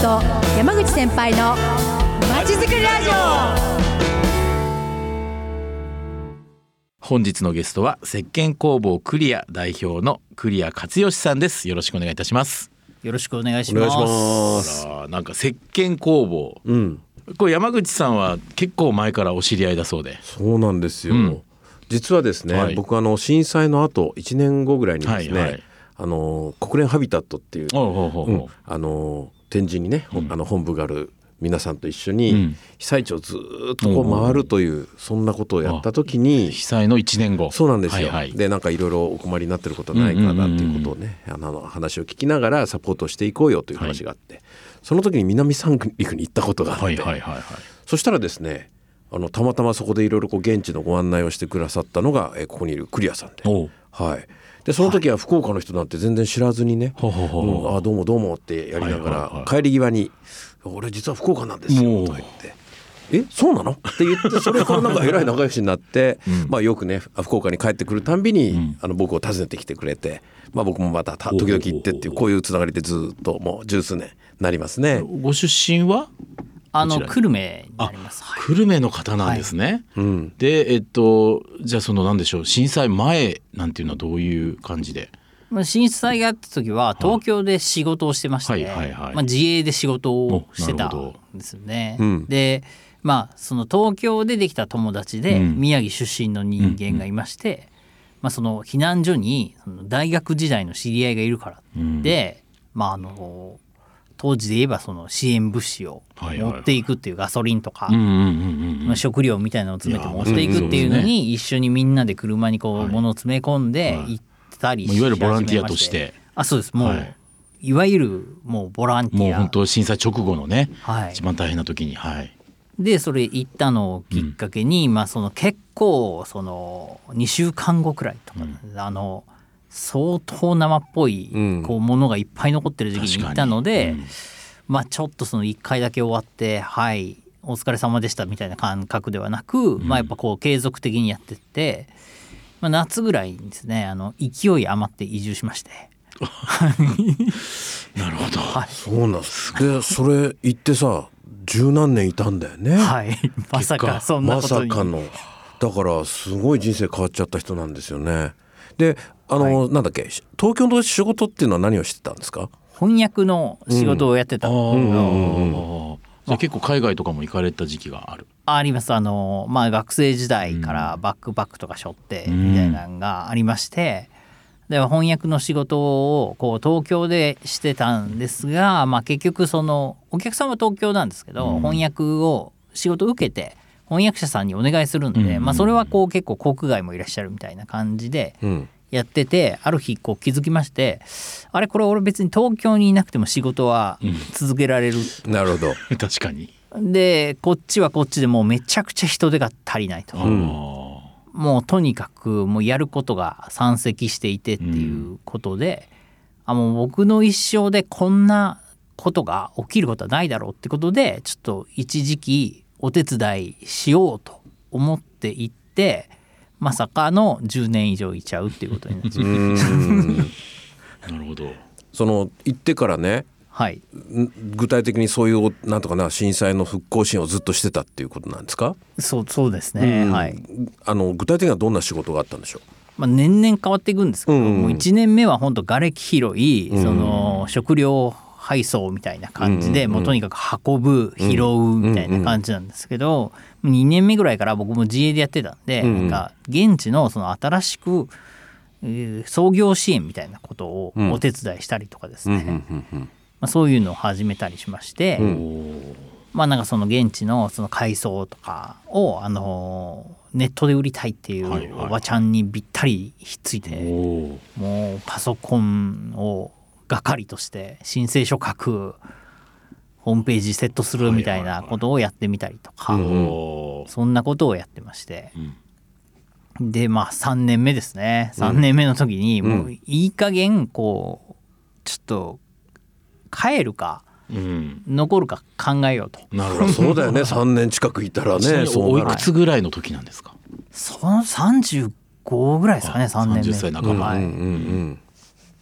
と山口先輩のまちづくりラジオ。 本日のゲストは石鹸工房クリア代表の栗谷勝義さんです。よろしくお願いいたします。 よろしくお願いします。 なんか石鹸工房、これ山口さんは結構前からお知り合いだそうで。 そうなんですよ、実はですね、僕震災の後1年後ぐらいにですね、国連ハビタットっていう展示にね、本部がある皆さんと一緒に被災地をずっと回るという、そんなことをやった時に、 被災の1年後。 そうなんですよ、でなんかいろいろお困りになってることはないかなっていうことをね、話を聞きながらサポートしていこうよという話があって、その時に南三陸に行ったことがあって、そしたらですね、たまたまそこでいろいろ現地のご案内をしてくださったのが、ここにいるクリアさんで、でその時は福岡の人なんて全然知らずにね、どうもどうもってやりながら、帰り際に俺実は福岡なんですよとか言って、そうなのって言って、それからなんかえらい仲良しになってよくね、福岡に帰ってくるたんびに、僕を訪ねてきてくれて、僕もまた時々行ってっていう、こういうつながりでずっともう十数年なりますね。 ご出身は久留米になります。 久留米の方なんですね、でじゃあ何でしょう、震災前なんていうのはどういう感じで。 震災があった時は東京で仕事をしてまして、自営で仕事をしてたんですよね。でその東京でできた友達で宮城出身の人間がいまして、その避難所に大学時代の知り合いがいるからで、当時で言えばその支援物資を持っていくっていう、ガソリンとか食料みたいなのを詰めて持っていくっていうのに、一緒にみんなで車に物を詰め込んで行ったりし始めまして、 いわゆるボランティアとして。 そうです。もういわゆるもうボランティア、 もう本当震災直後のね、一番大変な時に。 でそれ行ったのをきっかけに、その結構2週間後くらいとか、相当生っぽいものがいっぱい残ってる時期に行ったので、ちょっと1回だけ終わってお疲れ様でしたみたいな感覚ではなく、やっぱ継続的にやってって、夏ぐらいにですね、勢い余って移住しましてなるほど、 そうなんです。でそれ行ってさ、十何年いたんだよね。 まさかそんなことに。 まさかの。だからすごい人生変わっちゃった人なんですよね。でなんだっけ、東京の仕事っていうのは何をしてたんですか？ 翻訳の仕事をやってた。 じゃあ結構海外とかも行かれた時期がある？ あります。学生時代からバックパックとか背負ってみたいなのがありまして、で翻訳の仕事を東京でしてたんですが、結局お客さんは東京なんですけど、翻訳を仕事を受けて翻訳者さんにお願いするんで、それは結構国外もいらっしゃるみたいな感じでやってて、ある日気づきまして、これ俺別に東京にいなくても仕事は続けられる、 なるほど確かに。 でこっちはこっちでもうめちゃくちゃ人手が足りないと、もうとにかくもうやることが山積していてっていうことで、もう僕の一生でこんなことが起きることはないだろうってことで、ちょっと一時期お手伝いしようと思って行って、まさかの10年以上いちゃうっていうことになっちゃう。 なるほど。 行ってからね、具体的にそういうなんとかな、震災の復興支援をずっとしてたっていうことなんですか？ そうですね、 具体的にはどんな仕事があったんでしょう？年々変わっていくんですけど、もう1年目は本当瓦礫拾い、食料配送みたいな感じで、もうとにかく運ぶ拾うみたいな感じなんですけど、2年目ぐらいから僕も自営でやってたんで、なんか現地の新しく創業支援みたいなことをお手伝いしたりとかですね、そういうのを始めたりしまして、なんか現地の海藻とかをネットで売りたいっていうおばちゃんにびったりひっついて、もうパソコンを係として申請書書く、ホームページセットするみたいなことをやってみたりとか、そんなことをやってまして、で3年目ですね。3年目の時にもういい加減ちょっと帰るか、残るか考えようと。 なるほど。そうだよね3年近くいたらね。 おいくつぐらいの時なんですか？ その35ぐらいですかね。3年目 30歳半ば、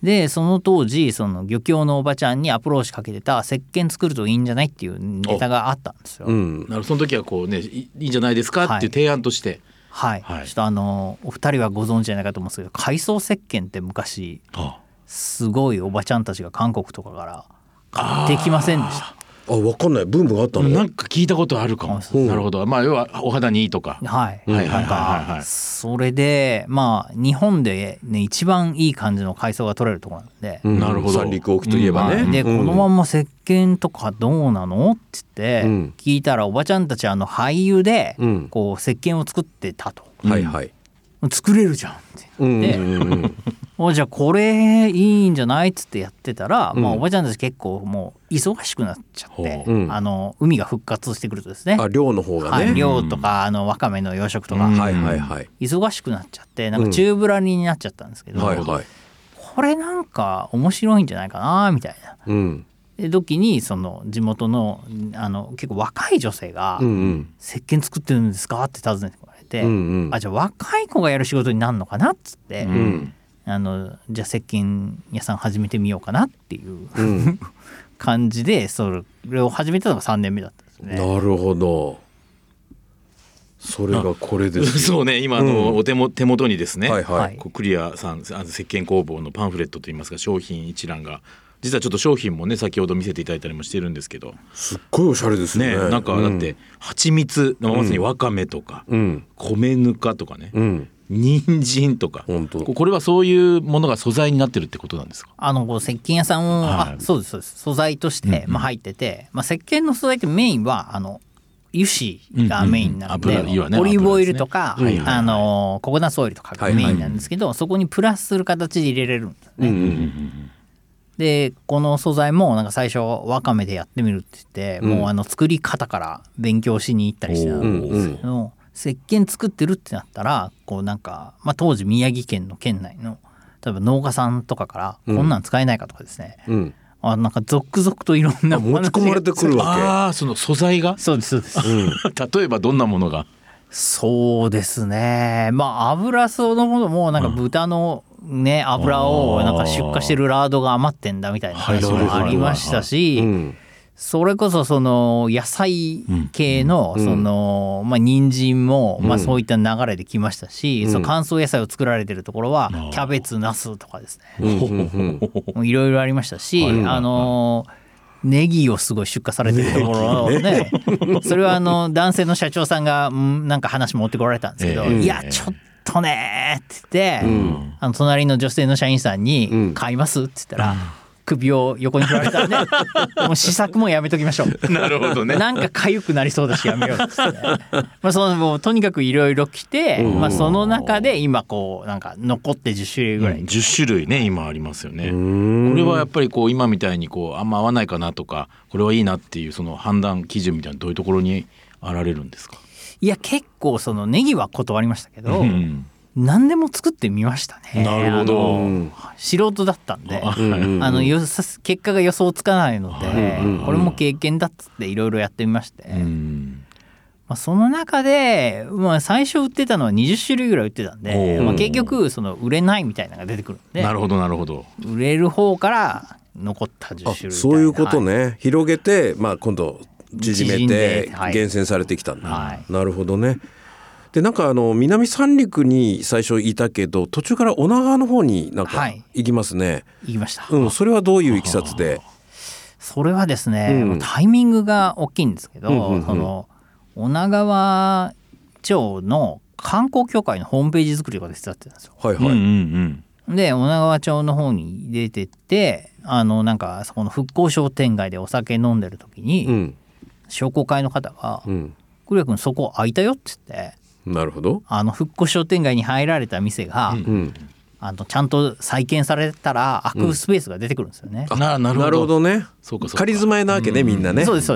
でその当時その漁協のおばちゃんにアプローチかけてた石鹸作るといいんじゃないっていうネタがあったんですよ。 なるその時はこうねいいんじゃないですかっていう提案として、 はいちょっとお二人はご存知じゃないかと思うんですけど、海藻石鹸って昔すごいおばちゃんたちが韓国とかから買ってきませんでした？ 分かんない。ブームがあったの？ なんか聞いたことあるかも。なるほど。まあ要はお肌にいいとか。なんかそれでまあ日本でね一番いい感じの海藻が取れるところなんで、 なるほど。 三陸沖といえばね。 でこのまま石鹸とかどうなのって言って聞いたら、おばちゃんたち廃油でこう石鹸を作ってたと。作れるじゃんって言って、じゃあこれいいんじゃないっつってやってたら、おばちゃんたち結構もう忙しくなっちゃって、海が復活してくるとですね、 漁の方がね、 漁とかわかめの養殖とか、忙しくなっちゃってなんか宙ぶらりになっちゃったんですけど、これなんか面白いんじゃないかなみたいな。で時にその地元の結構若い女性が「石鹸作ってるんですか?」って尋ねてもらえて、じゃあ若い子がやる仕事になるのかなっつって、じゃあ石鹸屋さん始めてみようかなっていう感じでそれを始めたのが3年目だったんですね。 なるほど。それがこれです。 そうね、今手元にですね、クリアさん石鹸工房のパンフレットといいますか商品一覧が、実はちょっと商品もね先ほど見せていただいたりもしてるんですけど、 すっごいおしゃれですね。 なんかだって蜂蜜、まさにわかめとか、米ぬかとかね、人参とか、これはそういうものが素材になってるってことなんですか？ 石鹸屋さんを、そうですそうです、素材として、入ってて、石鹸の素材ってメインは油脂がメインなんで、オリーブオイルとか、ココナッツオイルとかがメインなんですけど、そこにプラスする形で入れれるんですね。でこの素材もなんか最初わかめでやってみるって言って、もう作り方から勉強しに行ったりしてたんですけど、石鹸作ってるってなったらこうなんか、当時宮城県の県内の例えば農家さんとかからこんなん使えないかとかですね、なんか続々といろんな持ち込まれてくるわけ。 その素材がそうですそうです、 例えばどんなものが？ そうですね、油そのものもなんか豚のね油をなんか出荷してるラードが余ってんだみたいな話もありましたし、それこそその野菜系のその人参もそういった流れできましたし、その乾燥野菜を作られてるところはキャベツナスとかですね、いろいろありましたし、ネギをすごい出荷されてるところね、それは男性の社長さんがなんか話持ってこられたんですけど、いやちょっとねって言って、隣の女性の社員さんに買いますって言ったら、首を横に振られたんでもう試作もやめときましょう。 なるほどね。 なんか痒くなりそうだしやめようっつってもうとにかくいろいろ来て、その中で今こうなんか残って10種類ぐらい、 10種類ね今ありますよね。これはやっぱりこう今みたいにこうあんま合わないかなとか、これはいいなっていうその判断基準みたいなどういうところにあられるんですか？ いや結構そのネギは断りましたけど、何でも作ってみましたね。 なるほど。 素人だったんで、結果が予想つかないので、これも経験だっつっていろいろやってみまして、その中で、最初売ってたのは20種類ぐらい売ってたんで、結局その売れないみたいなのが出てくるんで、 なるほどなるほど、 売れる方から残った10種類みたいな。 そういうことね、広げて、今度縮めて厳選されてきたんだ、なるほどね。でなんか南三陸に最初いたけど途中から女川の方になんか行きますね。 行きました。 それはどういういきさつで？ それはですね、タイミングが大きいんですけど、その女川町の観光協会のホームページ作りが手伝ってたんですよ。で女川町の方に出てってなんかそこの復興商店街でお酒飲んでる時に、商工会の方が「栗谷君そこ空いたよ」って言って。 なるほど。 復興商店街に入られた店が、ちゃんと再建されたら空くスペースが出てくるんですよね。 なるほどね。 仮住まいなわけね、みんなね。 そうですそうです、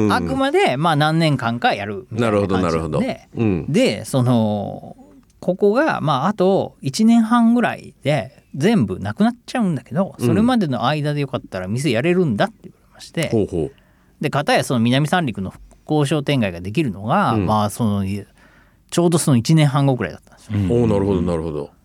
あくまで何年間かやるみたいな感じで。なるほどなるほど。でここがあと1年半ぐらいで全部なくなっちゃうんだけど、それまでの間でよかったら店やれるんだって言われまして、で片やその南三陸の復興商店街ができるのが、ちょうどその1年半後くらいだったんですよ。 なるほどなるほど。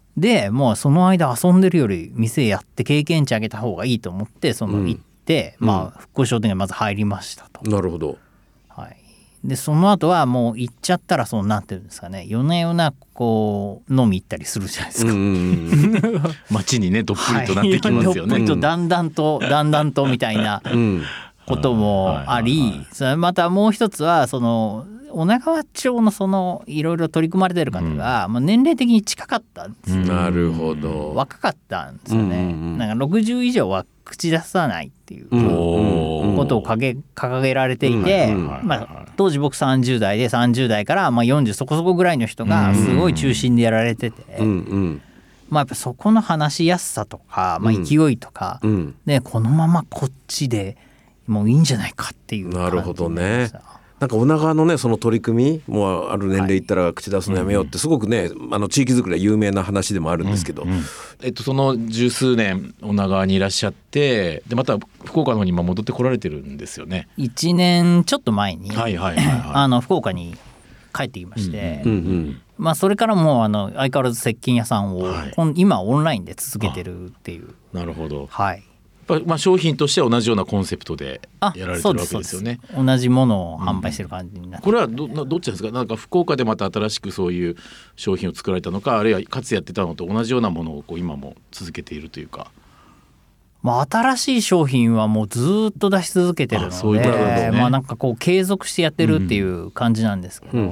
でもうその間遊んでるより店やって経験値上げた方がいいと思って行って、まあ復興商店街まず入りましたと。 なるほど。 はい、でその後はもう行っちゃったらそうなってるんですかね、夜な夜なこう飲み行ったりするじゃないですか。 街にねどっぷりとなってきますよね。 どっぷりとだんだんとみたいなこともあり、それまたもう一つはその女川町のそのいろいろ取り組まれてる方が、まあ年齢的に近かったんですよ。 なるほど。 若かったんですよね。なんか60以上は口出さないっていうことを掲げられていて、まあ当時僕30代で30代からまあ40そこそこぐらいの人がすごい中心でやられてて、まあやっぱそこの話しやすさとか、まあ勢いとかでこのままこっちでもういいんじゃないかっていう感じでした。 なるほどね。なんか女川のねその取り組みもうある年齢いったら口出すのやめようってすごくね地域づくりは有名な話でもあるんですけど、 その十数年女川にいらっしゃってでまた福岡の方に今戻ってこられてるんですよね。 1年ちょっと前に福岡に帰ってきまして、まあそれからもう相変わらず石鹸屋さんを、今オンラインで続けてるっていう。 なるほど。 はい。 まあ商品としては同じようなコンセプトでやられてるわけですよね。 同じものを販売してる感じになって、 これはどっちですか。なんか福岡でまた新しくそういう商品を作られたのか、あるいはかつやってたのと同じようなものをこう今も続けているというか。 まあ、新しい商品はもうずっと出し続けてるので、まあなんかこう継続してやってるっていう感じなんですけど、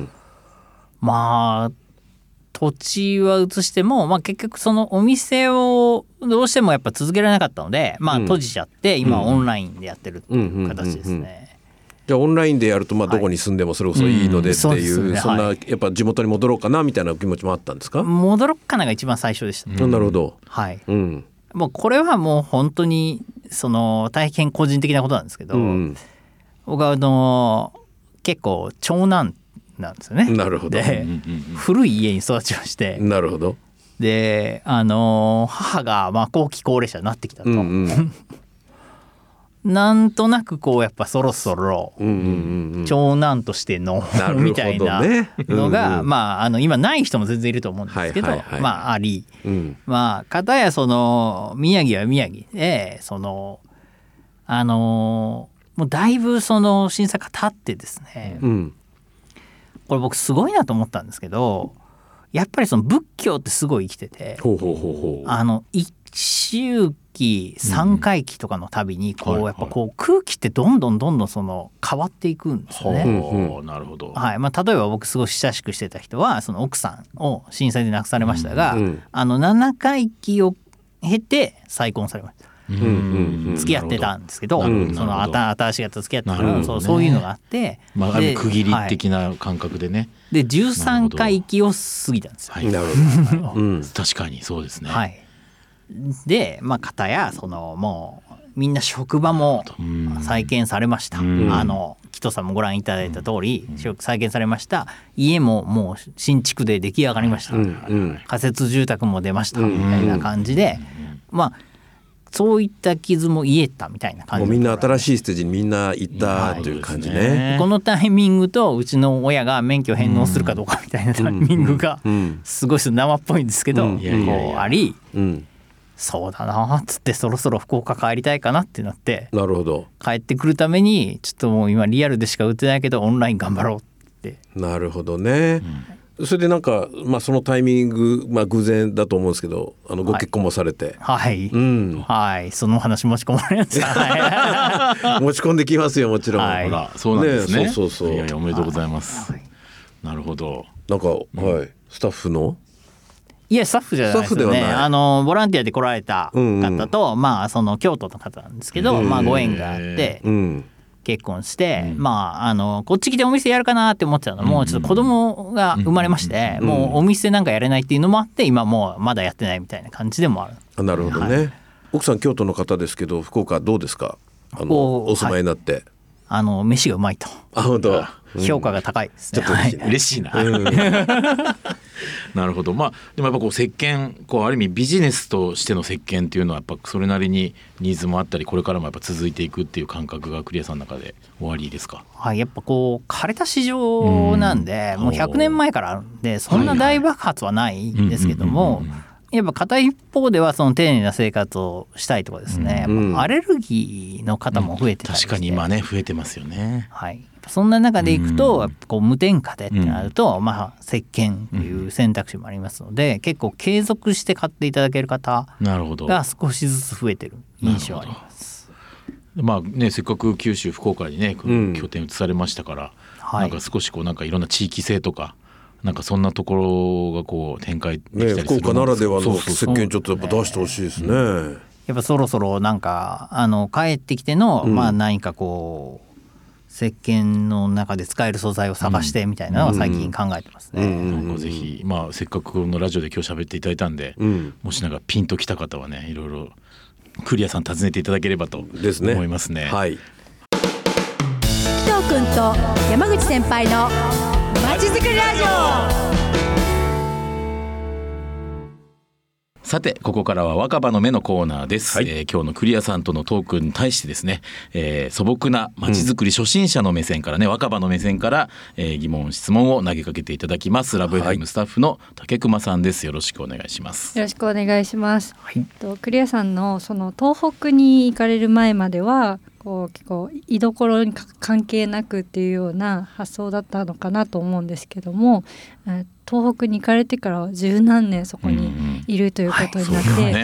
まあ土地は移しても、まあ、結局そのお店をどうしてもやっぱ続けられなかったので、まあ閉じちゃって今オンラインでやってるっていう形ですね。 じゃあオンラインでやるとまあどこに住んでもそれこそいいのでっていう、そんなやっぱ地元に戻ろうかなみたいな気持ちもあったんですか。 戻ろうかなが一番最初でしたね。 なるほど。 はい。もうこれはもう本当にその大変個人的なことなんですけど、僕は結構長男なんですよね。 なるほど。 で、古い家に育ちまして。 なるほど。 で母がまあ後期高齢者になってきたと、なんとなくこうやっぱそろそろ長男としてのみたいなのがまあ今ない人も全然いると思うんですけど、まああり、まあ片やその宮城は宮城でもうだいぶその震災が経ってですね、これ僕すごいなと思ったんですけど、やっぱりその仏教ってすごい生きてて、一周期三回期とかのたびにこうやっぱこう空気ってどんどんその変わっていくんですよね。 なるほど。 はい。まあ例えば僕すごい親しくしてた人はその奥さんを震災で亡くされましたが、7回期を経て再婚されました。付き合ってたんですけど、その新しい方と付き合ってたらそういうのがあって、 まあ、ある区切り的な感覚でね。 で13回忌を過ぎたんですよ。 なるほど。 確かにそうですね。 はい。でまあ片やそのもうみんな職場も再建されました。紀藤さんもご覧いただいた通り、再建されました。家ももう新築で出来上がりました。仮設住宅も出ましたみたいな感じで、まあそういった傷も癒えたみたいな感じ。 もうみんな新しいステージにみんな行ったという感じね。 このタイミングとうちの親が免許返納するかどうかみたいなタイミングがすごい生っぽいんですけど、こうあり、そうだなっつってそろそろ福岡帰りたいかなってなって、 なるほど。 帰ってくるためにちょっともう今リアルでしか売ってないけどオンライン頑張ろうって。 なるほどね。それでなんか、まあ、そのタイミング、まあ、偶然だと思うんですけどご結婚もされて、 はいはい、その話持ち込まれました。 持ち込んできますよもちろん。 ほらそうなんですね。 そういやいやおめでとうございます。なるほど。 なんか、スタッフのいやスタッフじゃないですよね。ボランティアで来られた方と、まあその京都の方なんですけど、まあご縁があって結婚して、まあこっち来てお店やるかなって思ってたのも、ちょっと子供が生まれまして、もうお店なんかやれないっていうのもあって、今もうまだやってないみたいな感じでもある。 なるほどね。奥さん京都の方ですけど福岡どうですか。お住まいになって。 飯がうまいと。 本当。 評価が高いですね。 ちょっと嬉しいね、 嬉しいな、なるほど。まあでもやっぱこう石鹸ある意味ビジネスとしての石鹸っていうのはやっぱそれなりにニーズもあったり、これからもやっぱ続いていくっていう感覚がクリアさんの中でおありですか？ はい、やっぱこう枯れた市場なんで、もう100年前からあるんでそんな大爆発はないんですけども、やっぱ片一方ではその丁寧な生活をしたいとかですね、やっぱアレルギーの方も増えてたりして、 確かに今ね増えてますよね。 はい、そんな中でいくと、やっぱこう無添加でってなると、まあ石鹸っていう選択肢もありますので、結構継続して買っていただける方が少しずつ増えてる印象あります。 まあね、せっかく九州福岡にね拠点移されましたから、なんか少しこうなんかいろんな地域性とかなんかそんなところがこう展開できたりする、 福岡ならではの石鹸ちょっとやっぱ出してほしいですね。 やっぱそろそろなんか帰ってきての、まあ何かこう石鹸の中で使える素材を探してみたいなのは最近考えてますね。 ぜひ、まあせっかくこのラジオで今日喋っていただいたんで、もしなんかピンときた方はね、いろいろクリアさん訪ねていただければと思いますね。 はい。 紀藤君と山口先輩のまちづくりラジオ。 さてここからは若葉の目のコーナーです。今日のクリアさんとのトークに対してですね、素朴なまちづくり初心者の目線からね、若葉の目線から、疑問質問を投げかけていただきます。ラブ FM スタッフの竹熊さんです。よろしくお願いします。 よろしくお願いします。クリアさんのその東北に行かれる前までは結構居所に関係なくっていうような発想だったのかなと思うんですけども、東北に行かれてからは十何年そこにいるということになって、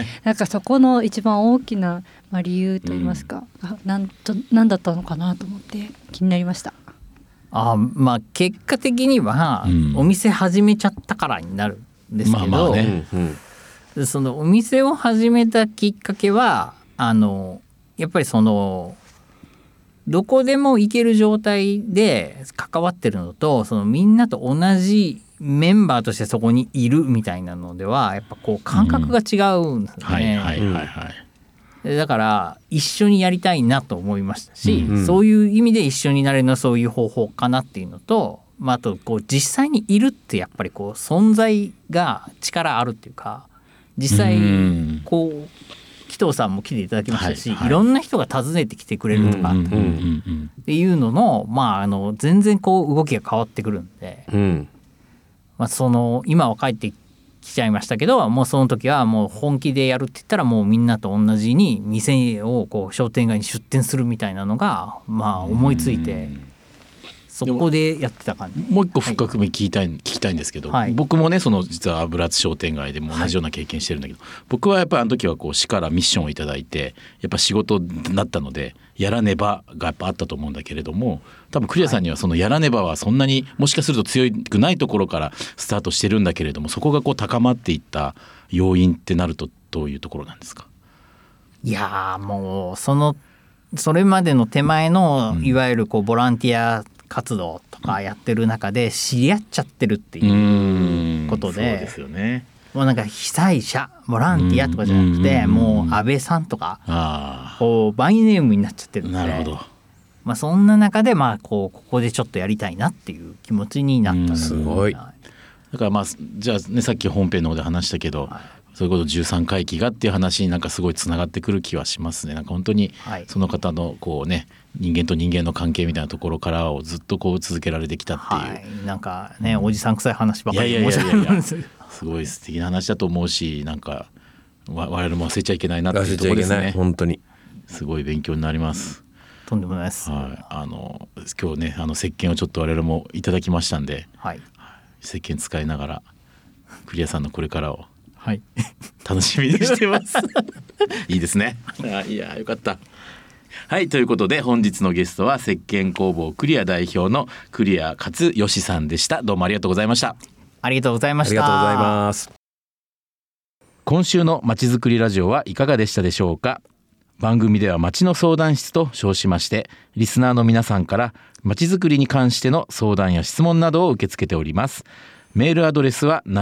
なんかそこの一番大きな理由といいますか、何だったのかなと思って気になりました。 まあ結果的にはお店始めちゃったからになるんですけど、そのお店を始めたきっかけはやっぱりそのどこでも行ける状態で関わってるのと、そのみんなと同じメンバーとしてそこにいるみたいなのではやっぱこう感覚が違うんですよね。だから一緒にやりたいなと思いましたし、そういう意味で一緒になれるのはそういう方法かなっていうのと、あとこう実際にいるってやっぱりこう存在が力あるっていうか、実際こう紀藤さんも来ていただきましたし、いろんな人が訪ねてきてくれるとかっていうのの、全然こう動きが変わってくるんで、その今は帰ってきちゃいましたけど、もうその時はもう本気でやるって言ったらもうみんなと同じに店をこう商店街に出店するみたいなのが思いついて、そこでやってた感じ。 もう一個深く聞きたいんですけど、僕もねその実は油津商店街でも同じような経験してるんだけど、僕はやっぱりあの時はこう市からミッションをいただいてやっぱ仕事だったのでやらねばがやっぱあったと思うんだけれども、多分クリアさんにはそのやらねばはそんなにもしかすると強くないところからスタートしてるんだけれども、そこがこう高まっていった要因ってなるとどういうところなんですか？ いやもうそれまでの手前のいわゆるこうボランティア活動とかやってる中で知り合っちゃってるっていうことで、 そうですよね。 もうなんか被災者ボランティアとかじゃなくて、もう安倍さんとかこうバイネームになっちゃってるんで、 なるほど。そんな中でここでちょっとやりたいなっていう気持ちになった。 すごい。 だからじゃあね、さっき本編の方で話したけど、そういうこと13回忌がっていう話になんかすごいつながってくる気はしますね。なんか本当にその方のこうね、人間と人間の関係みたいなところからをずっとこう続けられてきたっていう、 なんかね、おじさん臭い話ばかり申し訳ないです。 すごい素敵な話だと思うし、なんか我々も忘れちゃいけないなっていうところですね。 本当にすごい勉強になります。 とんでもないです。 今日ね石鹸をちょっと我々もいただきましたんで、石鹸使いながらクリアさんのこれからを楽しみにしてますいいですね。いやよかった。はい、ということで本日のゲストは石鹸工房クリア代表のクリア勝義さんでした。どうもありがとうございました。 ありがとうございました。 ありがとうございます。 今週のまちづくりラジオはいかがでしたでしょうか。番組ではまちの相談室と称しまして、リスナーの皆さんからまちづくりに関しての相談や質問などを受け付けております。メールアドレスは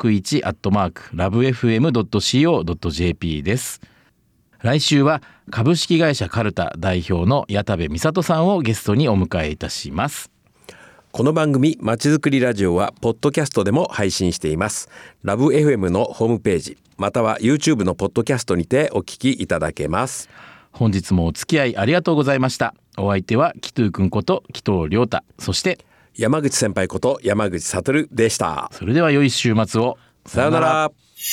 761@lovefm.co.jp です。来週は株式会社カルタ代表の矢田部美里さんをゲストにお迎えいたします。 この番組まちづくりラジオはポッドキャストでも配信しています。ラブ FM のホームページまたは YouTube のポッドキャストにてお聞きいただけます。 本日もお付き合いありがとうございました。お相手はキトゥくんこと紀藤亮太、そして山口先輩こと山口悟でした。 それでは良い週末を。 さようなら。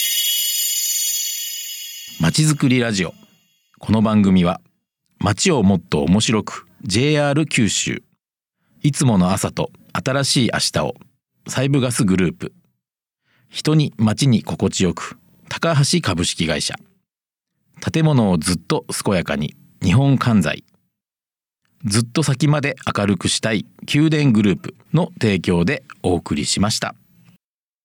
まちづくりラジオ。この番組は街をもっと面白く JR 九州、いつもの朝と新しい明日を西部ガスグループ、人に街に心地よく高橋株式会社、建物をずっと健やかに日本関西、ずっと先まで明るくしたい宮殿グループの提供でお送りしました。